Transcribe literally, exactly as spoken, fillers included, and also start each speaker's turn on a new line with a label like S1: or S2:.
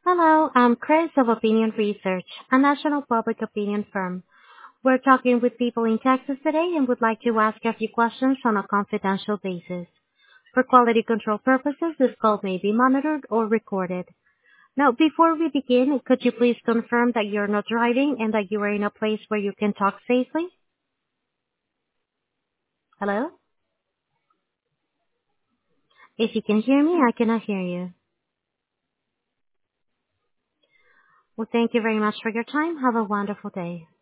S1: Hello, I'm Chris of Opinion Research, a national public opinion firm. We're talking with people in Texas today and would like to ask a few questions on a confidential basis. For quality control purposes, this call may be monitored or recorded. Now, before we begin, could you please confirm that you're not driving and that you are in a place where you can talk safely? Hello? If you can hear me, I cannot hear you. Well, thank you very much for your time. Have a wonderful day.